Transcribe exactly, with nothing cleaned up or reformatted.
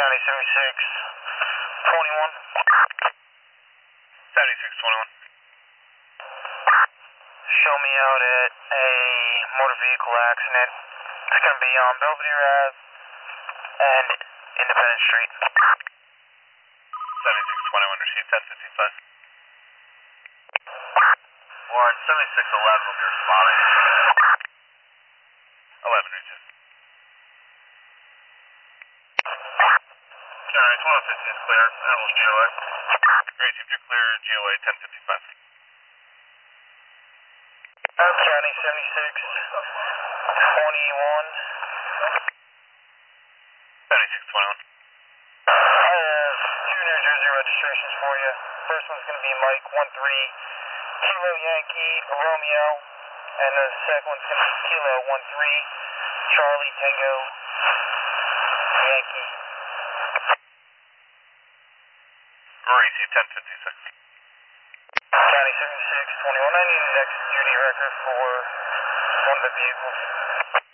County seventy-six twenty-one. seventy-six twenty-one. Show me out at a motor vehicle accident. It's going to be on Belvedere Ave and Independence Street. seventy-six twenty-one, received ten fifty-five. Warren, seventy-six eleven will be responding. eleven, received. County twenty fifteen is clear. Animals G O A. Received, you're clear, G O A ten fifty-five. Oak County seventy-six twenty-one. seventy-six twenty-one. I have two New Jersey registrations for you. First one's going to be Mike one three Kilo Yankee Romeo, and the second one's going to be Kilo one three Charlie Tango Yankee. Received ten fifty-six. County seventy-six twenty-one. I need an exit duty record for one of the vehicles.